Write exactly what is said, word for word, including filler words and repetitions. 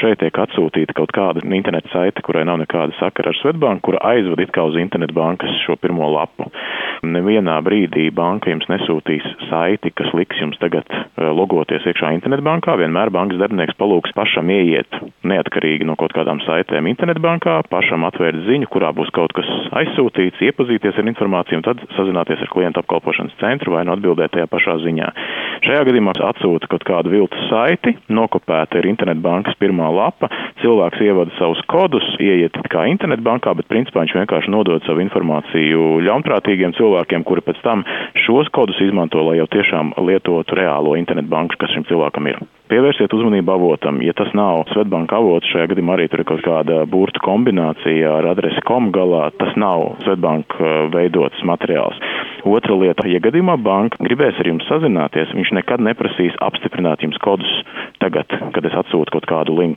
šeit tiek atsūtīta kaut kāda interneta saite, kurai nav nekāda sakara ar Svetbanku, kura aizved it kā uz internetbankas šo pirmo lapu. Nevienā brīdī banka jums nesūtīs saiti, kas liks jums tagad logoties iekšā internetbankā. Vienmēr bankas darbinieks palūgs pašam ieiet neatkarīgi no kaut kādām saitēm internetbankā, pašam atvērt ziņu, kurā būs kaut kas aizsūtīts, iepazīties ar informāciju un tad sazināties ar klientu apkalpošanas centru vai nu atbildēt tajā pašā ziņā. Šajā gadījumā atsūta kaut kādu viltus saiti, nokopēta ir internetbankas pirmā lapa, cilvēks ievada savus kodus, ieiet kā internetbankā, bet principā viņš vienkārši nodod savu informāciju ļaunprātīgiem cilvēkiem, kuri pēc tam šos kodus izmanto, lai jau tiešām lietotu reālo internetbanku, kas šim cilvēkam ir. Pievērsiet uzmanību avotam. Ja tas nav Svetbanka avots, šajā gadījumā arī tur ir kaut kāda burtu kombinācija ar adresi kom galā, tas nav Svetbanka veidots materiāls. Otra lieta, ja gadījumā banka gribēs ar jums sazināties, viņš nekad neprasīs apstiprināt jums kodus tagad, kad es atsūtu kaut kādu linku.